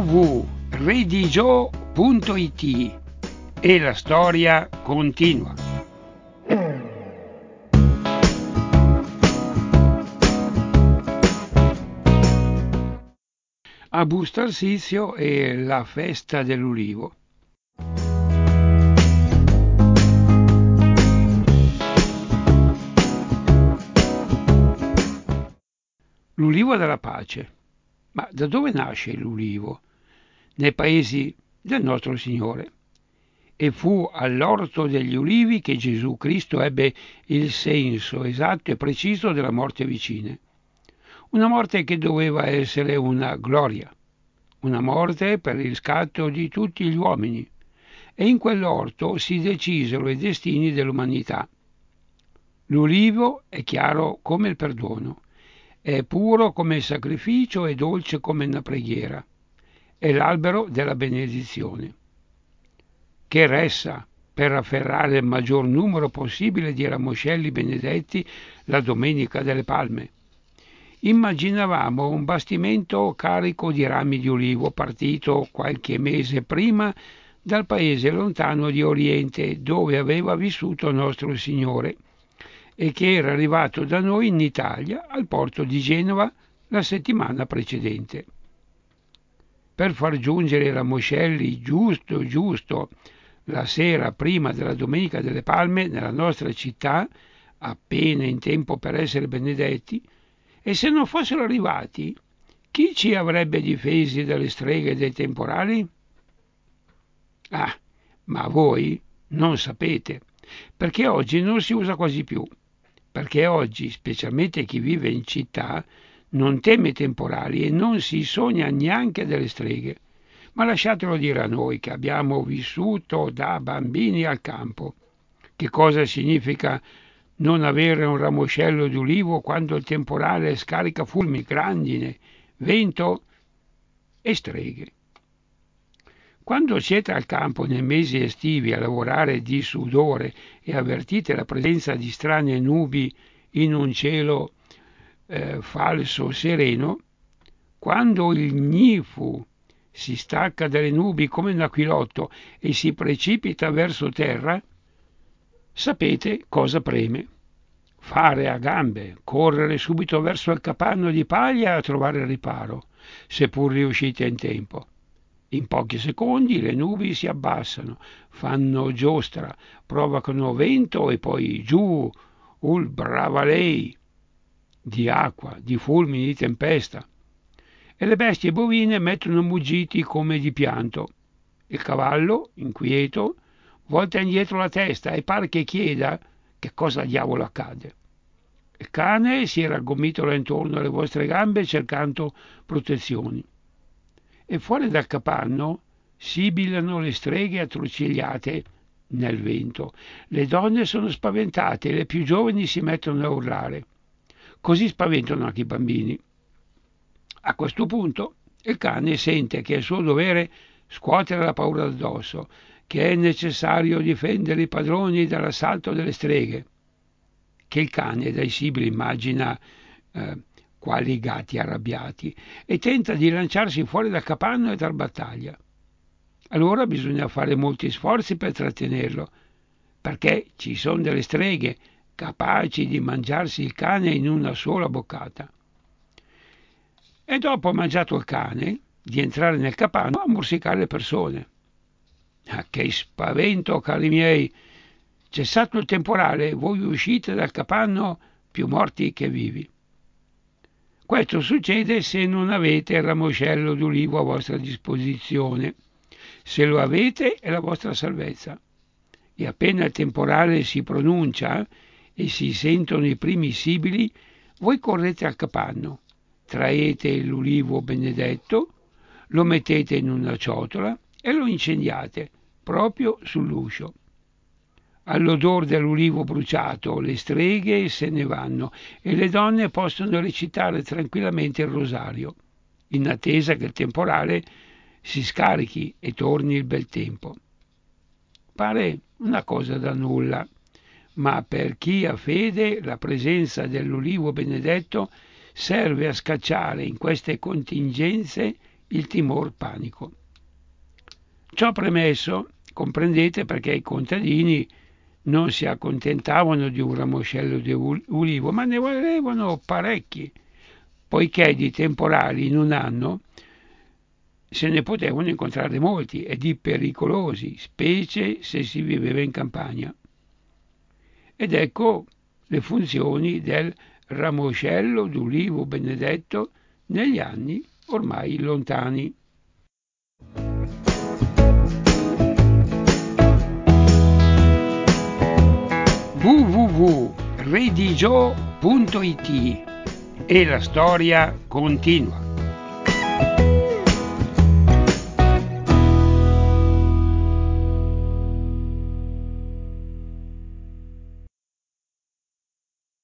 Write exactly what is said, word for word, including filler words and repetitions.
w punto redigio punto it e la storia continua. A Busto Arsizio e la festa dell'ulivo. L'ulivo della pace. Ma da dove nasce l'ulivo? Nei paesi del nostro Signore. E fu all'orto degli ulivi che Gesù Cristo ebbe il senso esatto e preciso della morte vicina. Una morte che doveva essere una gloria, una morte per il riscatto di tutti gli uomini. E in quell'orto si decisero i destini dell'umanità. L'ulivo è chiaro come il perdono, è puro come il sacrificio e dolce come una preghiera. È l'albero della benedizione, che ressa per afferrare il maggior numero possibile di ramoscelli benedetti la Domenica delle Palme. Immaginavamo un bastimento carico di rami di ulivo partito qualche mese prima dal paese lontano di Oriente dove aveva vissuto nostro Signore e che era arrivato da noi in Italia al porto di Genova la settimana precedente. Per far giungere i ramoscelli giusto giusto la sera prima della Domenica delle Palme nella nostra città, appena in tempo per essere benedetti, e se non fossero arrivati, chi ci avrebbe difesi dalle streghe e dai temporali? Ah, ma voi non sapete, perché oggi non si usa quasi più, perché oggi, specialmente chi vive in città, non teme i temporali e non si sogna neanche delle streghe. Ma lasciatelo dire a noi che abbiamo vissuto da bambini al campo. Che cosa significa non avere un ramoscello di ulivo quando il temporale scarica fulmini, grandine, vento e streghe? Quando siete al campo nei mesi estivi a lavorare di sudore e avvertite la presenza di strane nubi in un cielo eh, falso sereno, quando il gnifu si stacca dalle nubi come un aquilotto e si precipita verso terra, sapete cosa preme. Fare a gambe, correre subito verso il capanno di paglia a trovare riparo, seppur riuscite in tempo. In pochi secondi le nubi si abbassano, fanno giostra, provocano vento e poi giù, ul brava lei, di acqua, di fulmini, di tempesta. E le bestie bovine mettono muggiti come di pianto. Il cavallo, inquieto, volta indietro la testa e pare che chieda che cosa diavolo accade. Il cane si raggomitola intorno alle vostre gambe cercando protezioni. E fuori dal capanno sibilano le streghe attorcigliate nel vento. Le donne sono spaventate e le più giovani si mettono a urlare. Così spaventano anche i bambini. A questo punto il cane sente che è suo dovere scuotere la paura addosso, che è necessario difendere i padroni dall'assalto delle streghe, che il cane dai sibili immagina eh, quali gatti arrabbiati e tenta di lanciarsi fuori dal capanno e dal battaglia. Allora bisogna fare molti sforzi per trattenerlo, perché ci sono delle streghe capaci di mangiarsi il cane in una sola boccata. E dopo mangiato il cane, di entrare nel capanno a morsicare le persone. Ah, che spavento, cari miei! Cessato il temporale, voi uscite dal capanno più morti che vivi. Questo succede se non avete il ramoscello d'ulivo a vostra disposizione. Se lo avete è la vostra salvezza. E appena il temporale si pronuncia e si sentono i primi sibili, voi correte al capanno, traete l'ulivo benedetto, lo mettete in una ciotola e lo incendiate proprio sull'uscio. All'odor dell'ulivo bruciato le streghe se ne vanno e le donne possono recitare tranquillamente il rosario, in attesa che il temporale si scarichi e torni il bel tempo. Pare una cosa da nulla, ma per chi ha fede la presenza dell'ulivo benedetto serve a scacciare in queste contingenze il timor panico. Ciò premesso, comprendete perché i contadini non si accontentavano di un ramoscello di ulivo, ma ne volevano parecchi, poiché di temporali in un anno se ne potevano incontrare molti e di pericolosi, specie se si viveva in campagna. Ed ecco le funzioni del ramoscello d'ulivo benedetto negli anni ormai lontani. w w w punto redigio punto it e la storia continua.